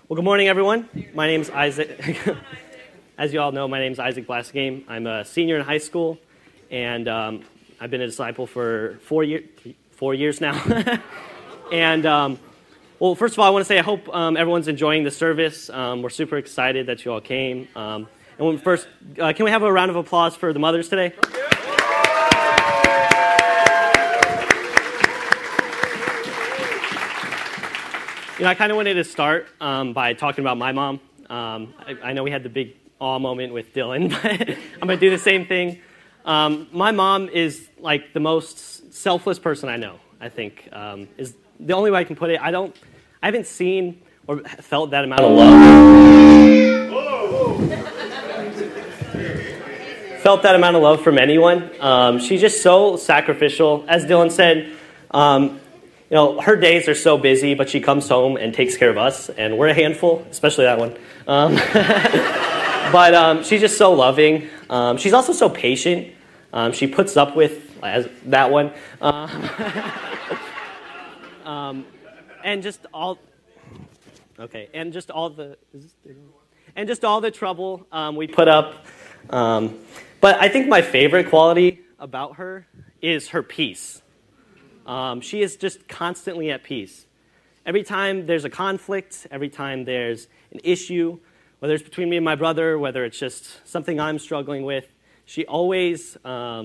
Well, good morning, everyone. My name's Isaac. As you all know, my name's Isaac Blasgame. I'm a senior in high school, and I've been a disciple for 4 years now. And well, first of all, I want to say I hope everyone's enjoying the service. We're super excited that you all came. And first, can we have a round of applause for the mothers today? You know, I kind of wanted to start by talking about my mom. I know we had the big awe moment with Dylan, but I'm going to do the same thing. My mom is like the most selfless person I know, I think, is the only way I can put it. I haven't seen or felt that amount of love. Felt that amount of love from anyone. She's just so sacrificial. As Dylan said, you know, her days are so busy, but she comes home and takes care of us, and we're a handful, especially that one. But she's just so loving. She's also so patient. She puts up with that one. And just all the trouble we put up. But I think my favorite quality about her is her peace. She is just constantly at peace. Every time there's a conflict, every time there's an issue, whether it's between me and my brother, whether it's just something I'm struggling with, she always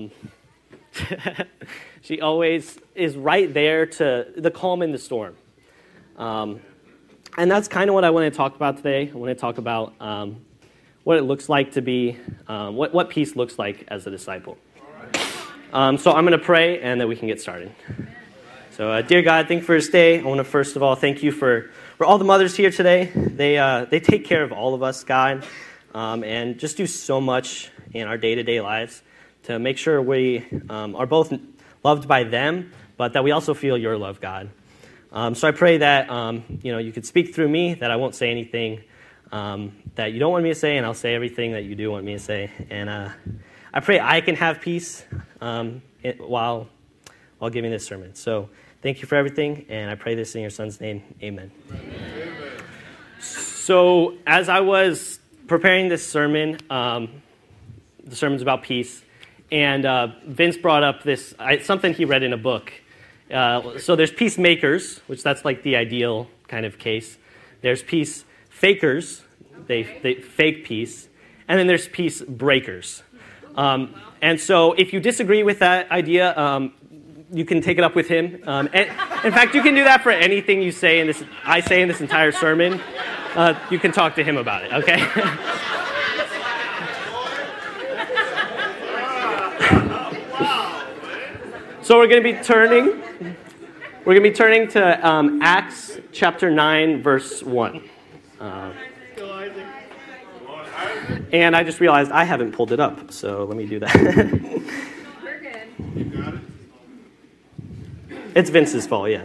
is right there to the calm in the storm. And that's kind of what I want to talk about today. I want to talk about what it looks like to be, what peace looks like as a disciple. So I'm going to pray, and then we can get started. So, dear God, thank you for this day. I want to first of all thank you for all the mothers here today. They take care of all of us, God, and just do so much in our day-to-day lives to make sure we are both loved by them, but that we also feel your love, God. So I pray that you could speak through me, that I won't say anything that you don't want me to say, and I'll say everything that you do want me to say. And I pray I can have peace while giving this sermon. So thank you for everything, and I pray this in your son's name. Amen. Amen. So as I was preparing this sermon, the sermon's about peace, and Vince brought up something he read in a book. So there's peacemakers, which that's like the ideal kind of case. There's peace fakers, they fake peace, and then there's peace breakers. And so if you disagree with that idea, you can take it up with him. And in fact, you can do that for anything I say in this entire sermon. You can talk to him about it, okay? So we're going to be turning to Acts chapter 9, verse 1. And I just realized I haven't pulled it up, so let me do that. We're good. You got it? It's Vince's fault, yeah.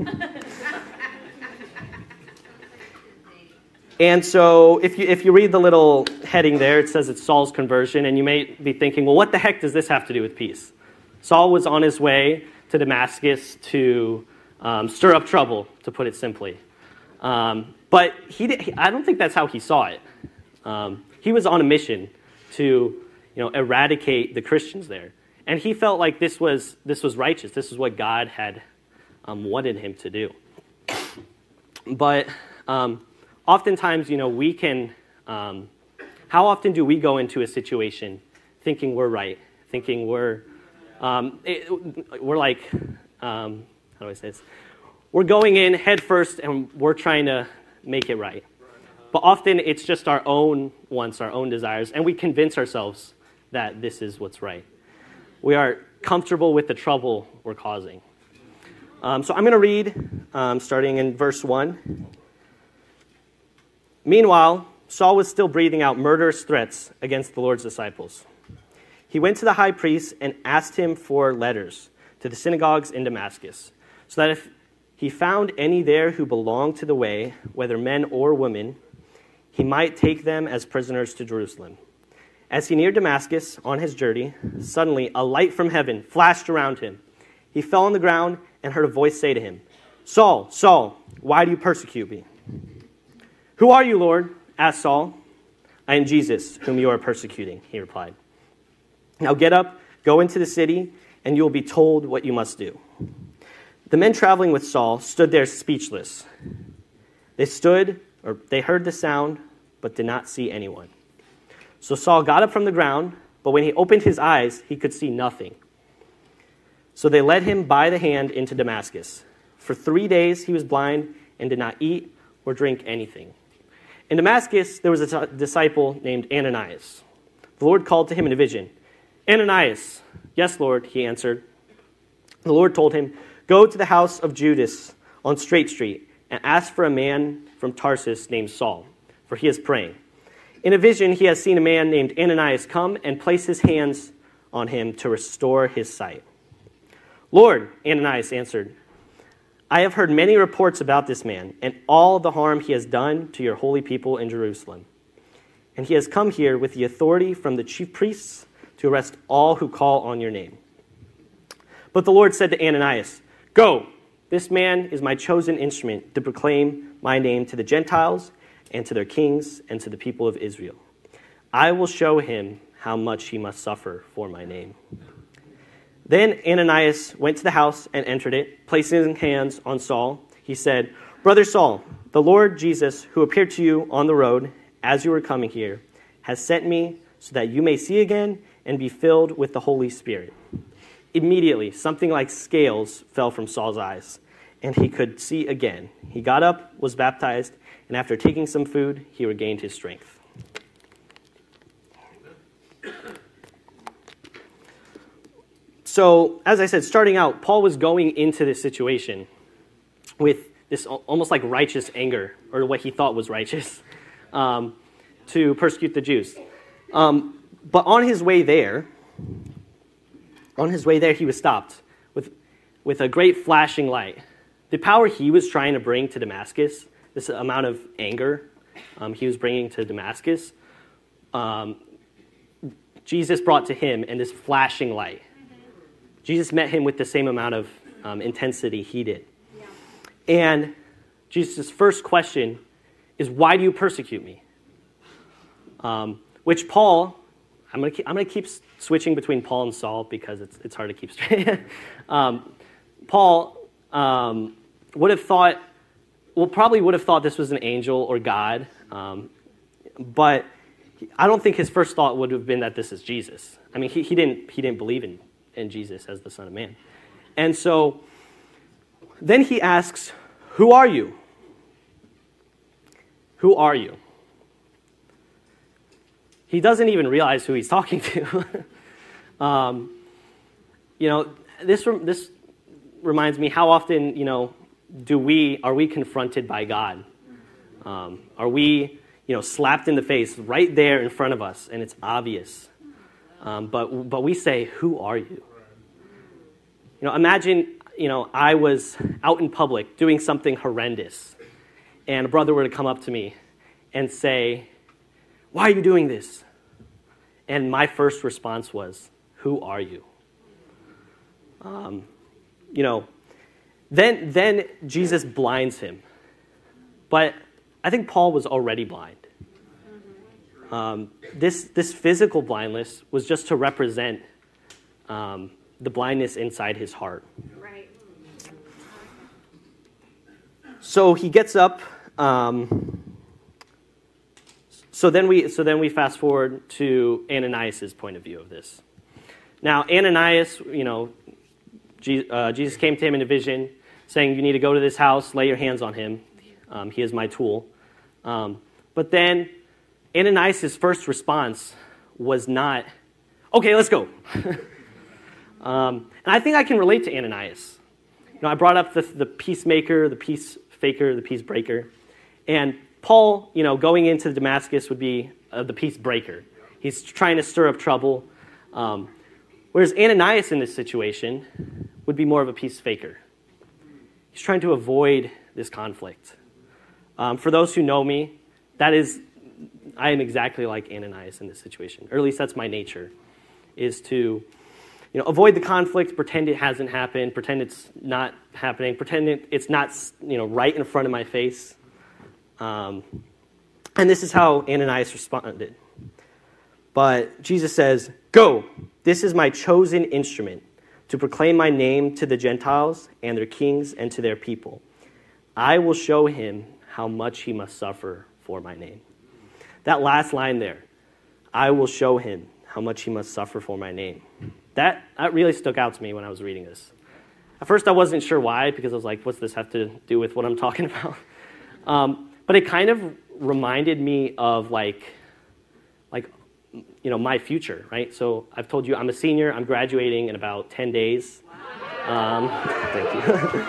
And so if you read the little heading there, it says it's Saul's conversion, and you may be thinking, well, what the heck does this have to do with peace? Saul was on his way to Damascus to stir up trouble, to put it simply. But I don't think that's how he saw it. He was on a mission to, eradicate the Christians there, and he felt like this was righteous. This is what God had wanted him to do. But oftentimes, we can. How often do we go into a situation thinking we're right, thinking we're like, how do I say this? We're going in head first, and we're trying to make it right. But often it's just our own wants, our own desires, and we convince ourselves that this is what's right. We are comfortable with the trouble we're causing. So I'm going to read, starting in verse 1. Meanwhile, Saul was still breathing out murderous threats against the Lord's disciples. He went to the high priest and asked him for letters to the synagogues in Damascus, so that if he found any there who belonged to the way, whether men or women, he might take them as prisoners to Jerusalem. As he neared Damascus on his journey, suddenly a light from heaven flashed around him. He fell on the ground and heard a voice say to him, "Saul, Saul, why do you persecute me?" "Who are you, Lord?" asked Saul. "I am Jesus, whom you are persecuting," he replied. "Now get up, go into the city, and you will be told what you must do." The men traveling with Saul stood there speechless. They heard the sound, but did not see anyone. So Saul got up from the ground, but when he opened his eyes, he could see nothing. So they led him by the hand into Damascus. For 3 days he was blind and did not eat or drink anything. In Damascus, there was a disciple named Ananias. The Lord called to him in a vision. "Ananias." "Yes, Lord," he answered. The Lord told him, "Go to the house of Judas on Straight Street and ask for a man from Tarsus named Saul, for he is praying. In a vision, he has seen a man named Ananias come and place his hands on him to restore his sight." "Lord," Ananias answered, "I have heard many reports about this man and all the harm he has done to your holy people in Jerusalem. And he has come here with the authority from the chief priests to arrest all who call on your name." But the Lord said to Ananias, "Go, this man is my chosen instrument to proclaim my name to the Gentiles and to their kings and to the people of Israel. I will show him how much he must suffer for my name." Then Ananias went to the house and entered it. Placing hands on Saul, he said, "Brother Saul, the Lord Jesus, who appeared to you on the road as you were coming here, has sent me so that you may see again and be filled with the Holy Spirit." Immediately, something like scales fell from Saul's eyes, and he could see again. He got up, was baptized, and after taking some food, he regained his strength. So, as I said, starting out, Paul was going into this situation with this almost like righteous anger, or what he thought was righteous, to persecute the Jews. But on his way there, he was stopped with a great flashing light. The power he was trying to bring to Damascus, this amount of anger he was bringing to Damascus, Jesus brought to him in this flashing light. Jesus met him with the same amount of intensity he did. Yeah. And Jesus' first question is, "Why do you persecute me?" Which Paul, I'm gonna keep switching between Paul and Saul because it's hard to keep straight. Paul probably would have thought this was an angel or God, but I don't think his first thought would have been that this is Jesus. I mean, he didn't believe in Jesus as the Son of Man. And so then he asks, "Who are you? Who are you?" He doesn't even realize who he's talking to. This reminds me, how often, are we confronted by God? Are we, slapped in the face right there in front of us, and it's obvious. But we say, "Who are you?" Imagine, I was out in public doing something horrendous, and a brother were to come up to me and say, "Why are you doing this?" And my first response was, "Who are you?" Then Jesus blinds him. But I think Paul was already blind. This physical blindness was just to represent the blindness inside his heart. Right. So he gets up. So then we fast forward to Ananias' point of view of this. Now Ananias, Jesus came to him in a vision, saying, "You need to go to this house, lay your hands on him. He is my tool." But then Ananias' first response was not, "Okay, let's go." And I think I can relate to Ananias. I brought up the peacemaker, the peace faker, the peace breaker. And Paul, going into Damascus would be the peace breaker. He's trying to stir up trouble. Whereas Ananias in this situation would be more of a peace faker. He's trying to avoid this conflict. For those who know me, I am exactly like Ananias in this situation. Or at least that's my nature, is to avoid the conflict, pretend it hasn't happened, pretend it's not happening, pretend it's not right in front of my face. And this is how Ananias responded. But Jesus says, "Go, this is my chosen instrument to proclaim my name to the Gentiles and their kings and to their people. I will show him how much he must suffer for my name." That last line there, "I will show him how much he must suffer for my name." That really stuck out to me when I was reading this. At first I wasn't sure why, because I was like, what's this have to do with what I'm talking about? But it kind of reminded me of my future, right? So I've told you I'm a senior. I'm graduating in about 10 days. Thank you.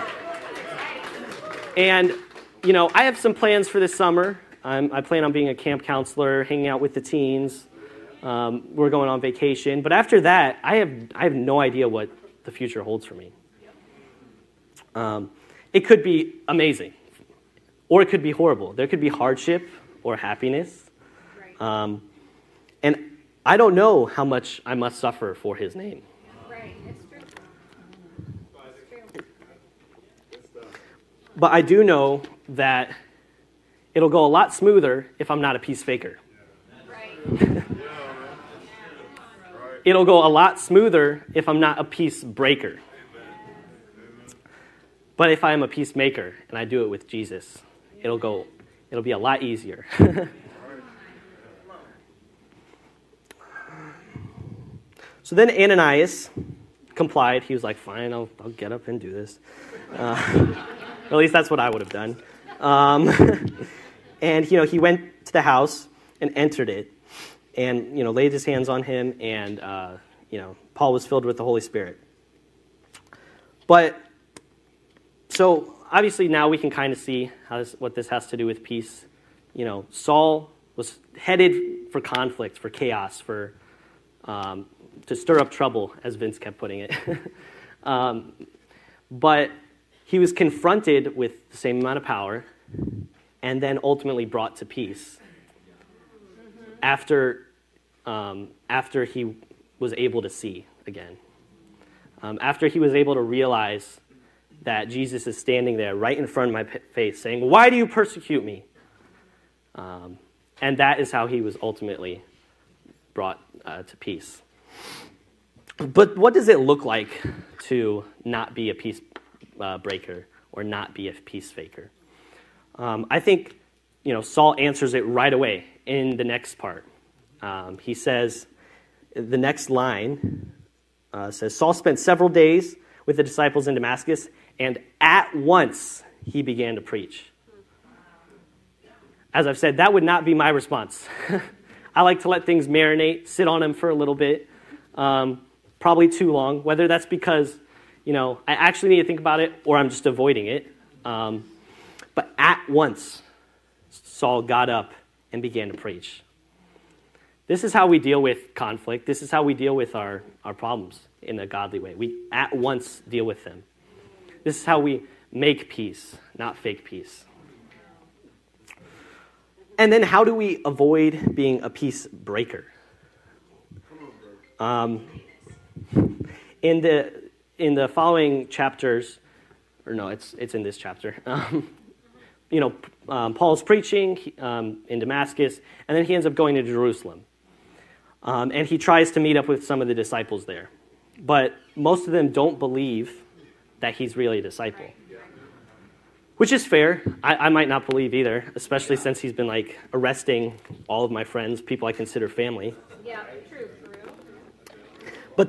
And, I have some plans for this summer. I plan on being a camp counselor, hanging out with the teens. We're going on vacation. But after that, I have no idea what the future holds for me. It could be amazing, or it could be horrible. There could be hardship or happiness. And I don't know how much I must suffer for his name. Right, it's true. But I do know that it'll go a lot smoother if I'm not a peace faker. Right. It'll go a lot smoother if I'm not a peace breaker. But if I am a peacemaker and I do it with Jesus, it'll be a lot easier. So then Ananias complied. He was like, "Fine, I'll get up and do this." Or at least that's what I would have done. And he went to the house and entered it, and laid his hands on him, and Paul was filled with the Holy Spirit. But so obviously now we can kind of see what this has to do with peace. Saul was headed for conflict, for chaos, to stir up trouble, as Vince kept putting it. But he was confronted with the same amount of power, and then ultimately brought to peace after he was able to see again. After he was able to realize that Jesus is standing there right in front of my face saying, "Why do you persecute me?" And that is how he was ultimately brought to peace. But what does it look like to not be a peace breaker or not be a peace faker? I think, Saul answers it right away in the next part. He says, the next line says, "Saul spent several days with the disciples in Damascus, and at once he began to preach." As I've said, that would not be my response. I like to let things marinate, sit on them for a little bit, probably too long, whether that's because, I actually need to think about it or I'm just avoiding it. But at once, Saul got up and began to preach. This is how we deal with conflict. This is how we deal with our problems in a godly way. We at once deal with them. This is how we make peace, not fake peace. And then how do we avoid being a peace breaker? In the following chapters, or no, it's in this chapter. Paul's preaching in Damascus, and then he ends up going to Jerusalem. And he tries to meet up with some of the disciples there. But most of them don't believe that he's really a disciple. Which is fair. I might not believe either, especially since he's been arresting all of my friends, people I consider family. Yeah, true, for real. But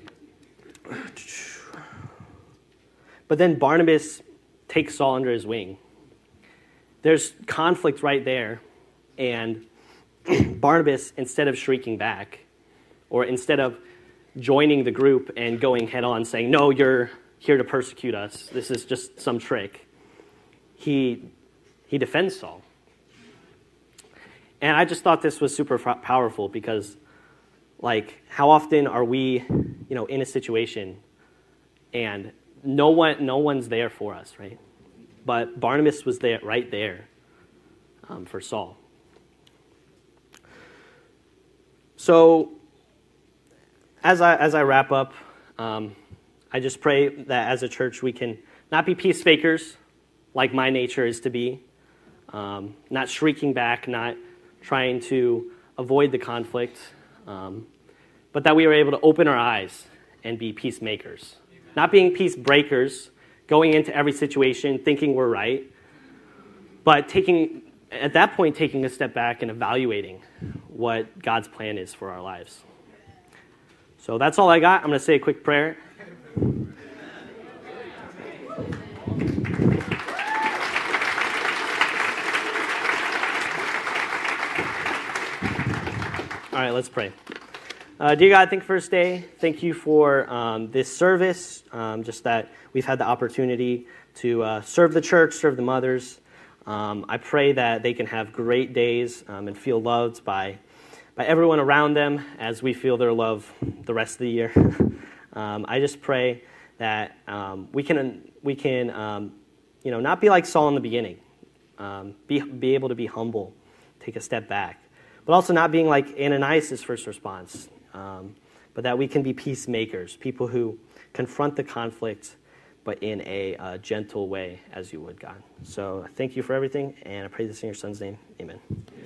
then Barnabas takes Saul under his wing. There's conflict right there, and Barnabas, instead of shrieking back, or instead of joining the group and going head on saying, "No, you're here to persecute us. This is just some trick," he defends Saul. And I just thought this was super powerful because, how often are we, in a situation and no one's there for us, right? But Barnabas was there, right there, for Saul. So, as I wrap up, I just pray that as a church we can not be peace fakers, like my nature is to be, not shrieking back, not trying to avoid the conflict, but that we are able to open our eyes and be peacemakers. Not being peace breakers, going into every situation thinking we're right, but at that point taking a step back and evaluating what God's plan is for our lives. So that's all I got. I'm going to say a quick prayer. All right, let's pray. Dear God, thank you for this day. Thank you for this service, just that we've had the opportunity to serve the church, serve the mothers. I pray that they can have great days and feel loved by everyone around them as we feel their love the rest of the year. I just pray that we can not be like Saul in the beginning, be able to be humble, take a step back, but also not being like Ananias' first response, but that we can be peacemakers, people who confront the conflict, but in a gentle way, as you would, God. So thank you for everything, and I pray this in your Son's name. Amen.